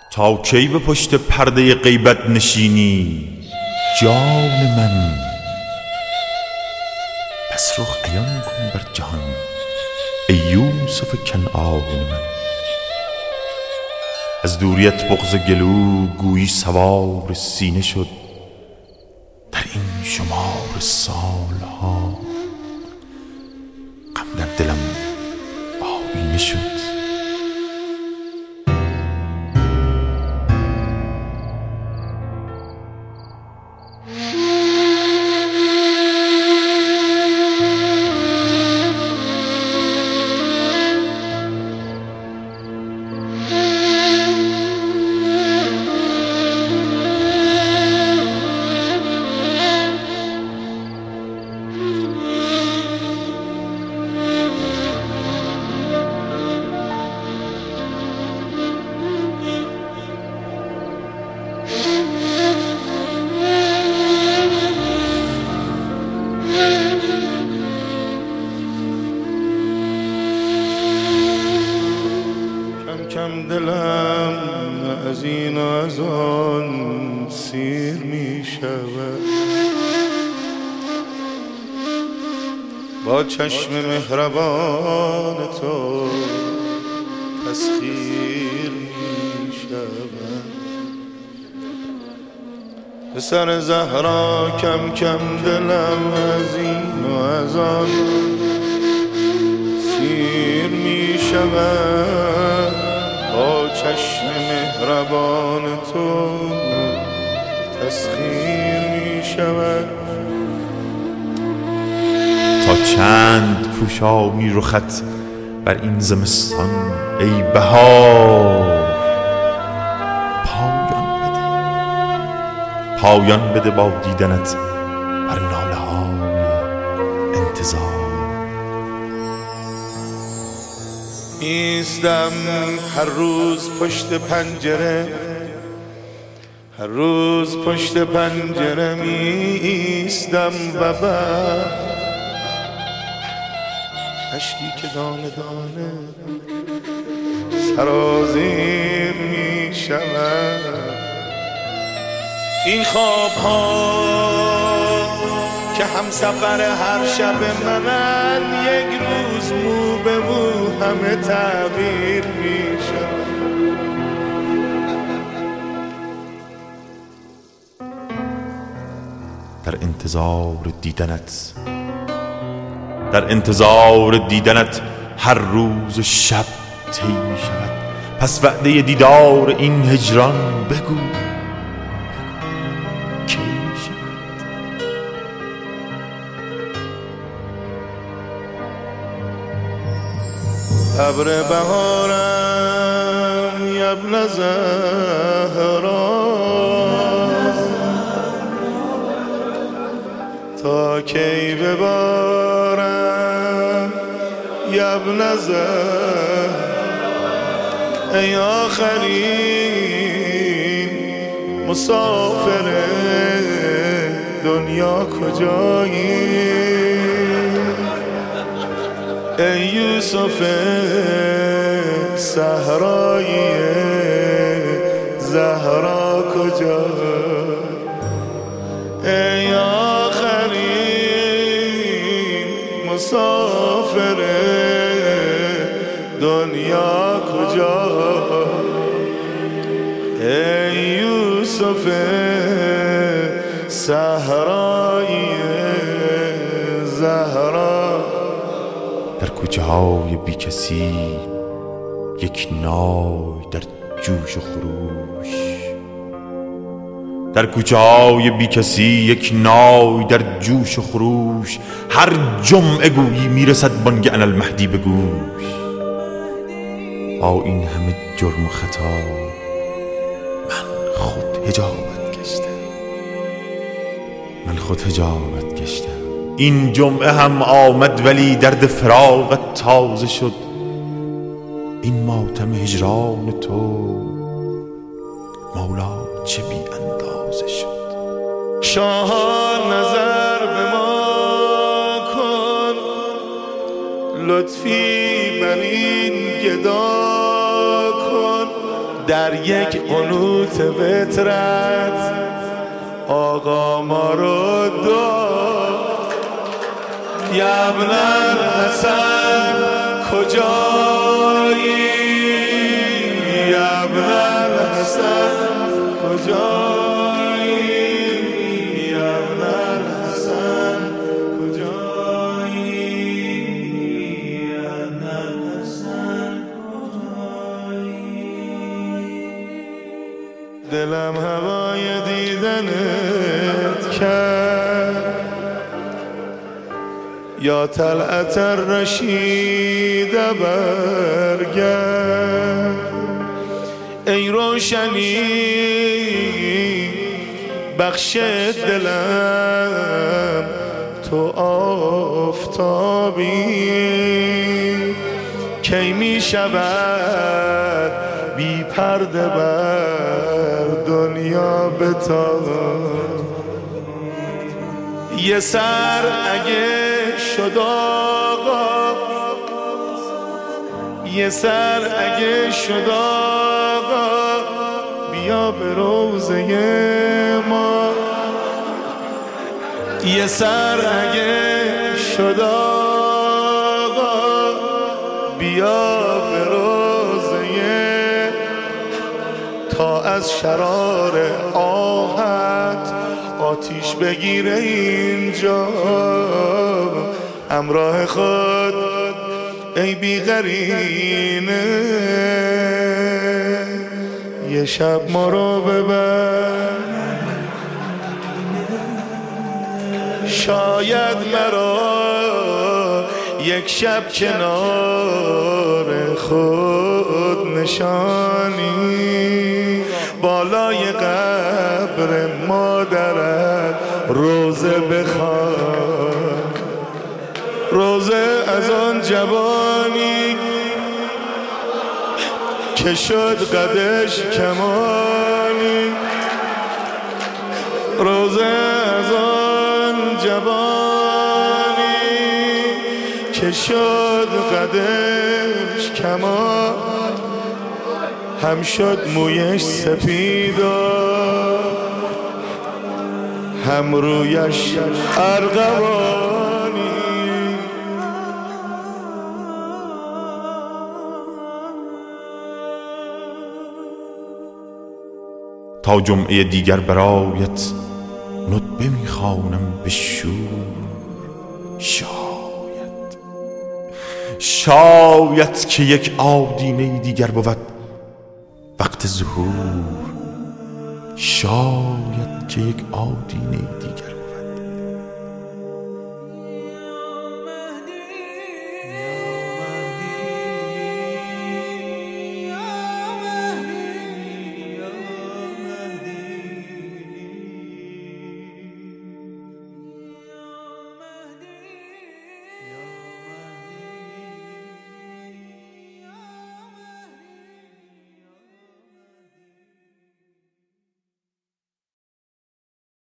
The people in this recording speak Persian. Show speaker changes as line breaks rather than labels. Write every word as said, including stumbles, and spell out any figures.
تا کی به پشت پرده غیبت نشینی جان من؟ پس رخ عیان کن بر جهان ای یوسف کنعان من. از دوریت بغض گلو گویی سوار سینه شد، در این شمار سالها غم در دلم آیینه شد.
کم دلم از این و از آن سیر می شود، با چشم مهربان تو تسخیر می شود. پسر زهرا کم کم دلم از این و از آن سیر می شود، با چشم مهربان تو تسخیر می شود.
تا چند پوشانی رخت بر این زمستان ای بهار؟ پایان بده پایان بده با دیدنت بر ناله های انتظار.
ایستم هر روز پشت پنجره، هر روز پشت پنجره می ایستم و بعد اشکی که دانه دانه سرازیر می شود. این خواب ها که هم سفر هر شب منن، یک روز مو به مو همه تعبیر می شود.
در انتظار دیدنت در انتظار دیدنت هر روز شب طی شود. پس وعده دیدار این هجران بگو کی شود؟
ابر بهارم یبن زهرا، تا کی ببارم یبن زهرا. ای آخرین مسافر دنیا کجایی؟ ای یوسف صحرایی زهرا کجا؟ ای آخرین مسافر دنیا کجا؟ ای یوسف صحرایی زهرا.
در کوچه های بی کسی یک نای در جوش و خروش، در کوچه های بی کسی یک نای در جوش و خروش. هر جمعه گویی میرسد بانگ انالمهدی به گوش. با این همه جرم و خطا من خود حجابت گشتم من خود حجابت گشتم. این جمعه هم آمد ولی درد فراقت تازه شد. این ماتم هجران تو مولا چه بی اندازه شد.
شاه نظر به ما کن، لطفی بر این گدا کن. در یک قنوت وترت آقا ما رو داد. یا ابن الحسن کجایی، یا ابن الحسن کجایی، یا ابن الحسن کجایی، یا ابن الحسن کجایی. دلم هوای دیدنت کرد یا طلعت الرشید برگرد. ای روشنی بخش دلم تو آفتابی، کی می شود بی پرده بر دنیا بتاب. یه سر اگه شد آقا، یه سر اگه شد آقا، بیا به روزه ما. یه سر اگه شد آقا، بیا به روزه، تا از شرار آهت آتیش بگیره اینجا. همراه خود ای بی قرینه، یه شب ما رو ببر. شاید مرا یک شب کنار خود نشانی، بالای قبر مادرت روزه بخوان. روزه از آن جوانی که شد قدش کمانی، روزه از آن جوانی که شد قدش کمان. هم شد مویش سپیدا، هم رویش ارغوانی.
تا جمعه دیگر برایت ندبه میخوانم به شور. شاید شاید که یک آدینه دیگر بود وقت ظهور. شاید که یک آدینه دیگر